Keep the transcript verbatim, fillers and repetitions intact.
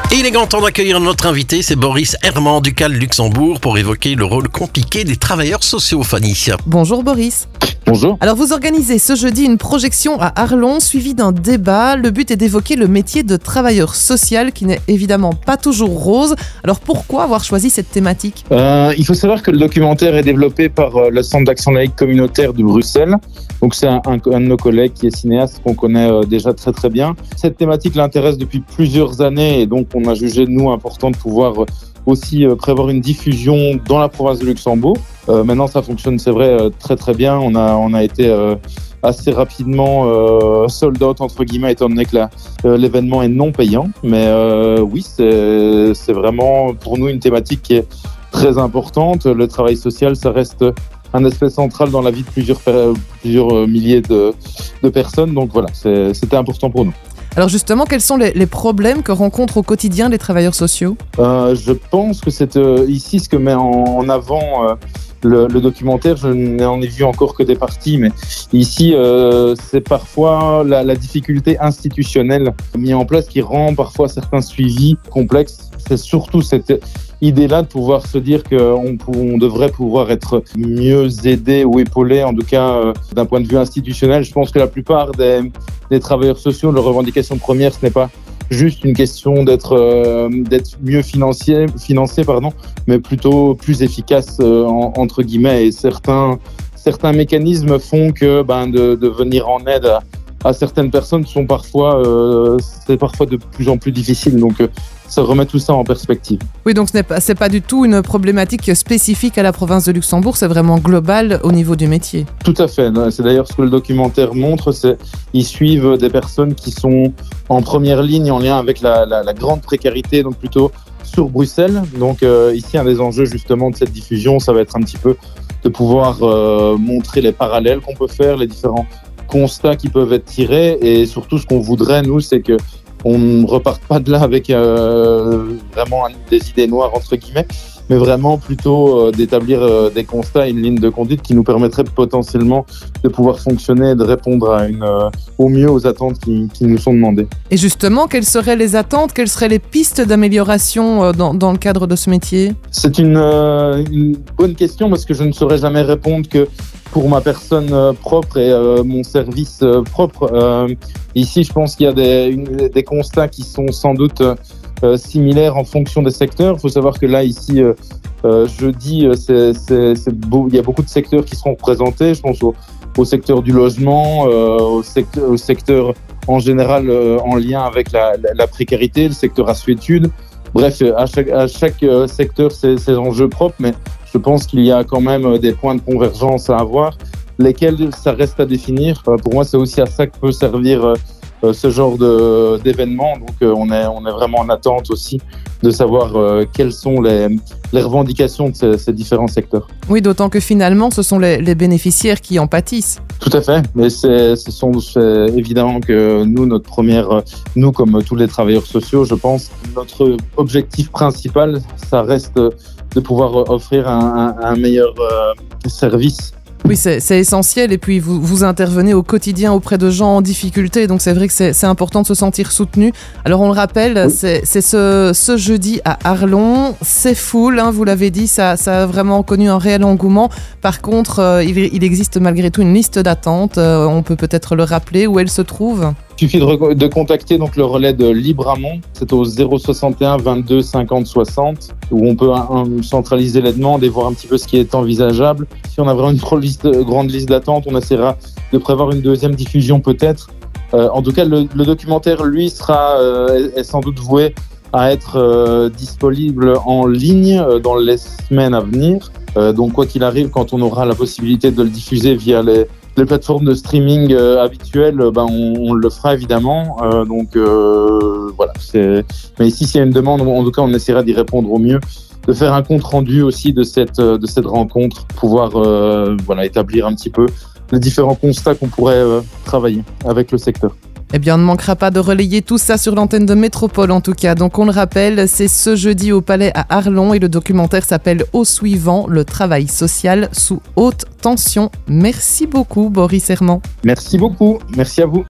Et il est grand temps d'accueillir notre invité, c'est Boris Herman du C A L Luxembourg pour évoquer le rôle compliqué des travailleurs sociaux, Fanny. Bonjour Boris. Bonjour. Alors vous organisez ce jeudi une projection à Arlon suivie d'un débat. Le but est d'évoquer le métier de travailleur social qui n'est évidemment pas toujours rose. Alors pourquoi avoir choisi cette thématique ? euh, Il faut savoir que le documentaire est développé par euh, le Centre d'action laïque communautaire de Bruxelles. Donc c'est un, un, un de nos collègues qui est cinéaste qu'on connaît euh, déjà très très bien. Cette thématique l'intéresse depuis plusieurs années et donc on a jugé nous important de pouvoir euh, aussi euh, prévoir une diffusion dans la province de Luxembourg. Euh, maintenant ça fonctionne, c'est vrai, euh, très très bien. On a, on a été euh, assez rapidement euh, sold out entre guillemets étant donné que la, euh, l'événement est non payant. Mais euh, oui, c'est, c'est vraiment pour nous une thématique qui est très importante. Le travail social, ça reste un aspect central dans la vie de plusieurs, plusieurs milliers de, de personnes. Donc voilà, c'est, c'était important pour nous. Alors justement, quels sont les, les problèmes que rencontrent au quotidien les travailleurs sociaux ? euh, Je pense que c'est euh, ici ce que met en, en avant euh, le, le documentaire. Je n'en ai vu encore que des parties, mais ici, euh, c'est parfois la, la difficulté institutionnelle mise en place qui rend parfois certains suivis complexes. C'est surtout cette idée-là de pouvoir se dire qu'on on devrait pouvoir être mieux aidé ou épaulé, en tout cas euh, d'un point de vue institutionnel. Je pense que la plupart des, des travailleurs sociaux, leur revendication première, ce n'est pas juste une question d'être, euh, d'être mieux financier, financé, pardon, mais plutôt plus efficace, euh, en, entre guillemets. Et certains, certains mécanismes font que ben, de, de venir en aide à, à certaines personnes sont parfois, euh, c'est parfois de plus en plus difficile. Donc, euh, ça remet tout ça en perspective. Oui, donc ce n'est pas, c'est pas du tout une problématique spécifique à la province de Luxembourg, c'est vraiment global au niveau du métier. Tout à fait. C'est d'ailleurs ce que le documentaire montre, c'est qu'ils suivent des personnes qui sont en première ligne en lien avec la, la, la grande précarité, donc plutôt sur Bruxelles. Donc euh, ici, un des enjeux justement de cette diffusion, ça va être un petit peu de pouvoir euh, montrer les parallèles qu'on peut faire, les différents constats qui peuvent être tirés, et surtout ce qu'on voudrait, nous, c'est que on ne reparte pas de là avec euh, vraiment des idées noires, entre guillemets, mais vraiment plutôt euh, d'établir euh, des constats et une ligne de conduite qui nous permettrait potentiellement de pouvoir fonctionner et de répondre à une, euh, au mieux aux attentes qui, qui nous sont demandées. Et justement, quelles seraient les attentes, quelles seraient les pistes d'amélioration euh, dans, dans le cadre de ce métier ? C'est une, euh, une bonne question parce que je ne saurais jamais répondre que pour ma personne euh, propre et euh, mon service euh, propre. Euh, ici, je pense qu'il y a des, une, des constats qui sont sans doute euh, similaires en fonction des secteurs. Il faut savoir que là, ici, euh, euh, jeudi, c'est, c'est, c'est beau, il y a beaucoup de secteurs qui seront représentés. Je pense au, au secteur du logement, euh, au, secteur, au secteur en général euh, en lien avec la, la, la précarité, le secteur assuétude. Bref, à chaque, à chaque secteur, c'est ses enjeux propres, mais je pense qu'il y a quand même des points de convergence à avoir, lesquels ça reste à définir. Pour moi, c'est aussi à ça que peut servir ce genre de, d'événement. Donc, on est, on est vraiment en attente aussi de savoir quelles sont les, les revendications de ces, ces différents secteurs. Oui, d'autant que finalement, ce sont les, les bénéficiaires qui en pâtissent. Tout à fait, mais c'est, ce sont c'est évidemment que nous, notre première, nous comme tous les travailleurs sociaux, je pense, notre objectif principal, ça reste de pouvoir offrir un, un, un meilleur euh, service. Oui, c'est, c'est essentiel. Et puis, vous, vous intervenez au quotidien auprès de gens en difficulté. Donc, c'est vrai que c'est, c'est important de se sentir soutenu. Alors, on le rappelle, oui. c'est, c'est ce, ce jeudi à Arlon. C'est full, hein, vous l'avez dit. Ça, ça a vraiment connu un réel engouement. Par contre, euh, il, il existe malgré tout une liste d'attente. Euh, on peut peut-être le rappeler où elle se trouve. Il suffit de, de contacter donc le relais de Libramont, c'est au zéro soixante et un vingt-deux cinquante soixante, où on peut un, centraliser les demandes et voir un petit peu ce qui est envisageable. Si on a vraiment une trop liste, grande liste d'attente, on essaiera de prévoir une deuxième diffusion peut-être. Euh, en tout cas, le, le documentaire, lui, sera euh, est, est sans doute voué à être euh, disponible en ligne euh, dans les semaines à venir. Euh, donc, quoi qu'il arrive, quand on aura la possibilité de le diffuser via les les plateformes de streaming euh, habituelles, ben on, on le fera évidemment. Euh, donc euh, voilà. C'est... Mais ici, s'il y a une demande, en tout cas, on essaiera d'y répondre au mieux, de faire un compte rendu aussi de cette de cette rencontre, pouvoir euh, voilà établir un petit peu les différents constats qu'on pourrait euh, travailler avec le secteur. Eh bien, on ne manquera pas de relayer tout ça sur l'antenne de Métropole en tout cas. Donc on le rappelle, c'est ce jeudi au Palais à Arlon et le documentaire s'appelle Au suivant, le travail social sous haute tension. Merci beaucoup Boris Herman. Merci beaucoup, merci à vous.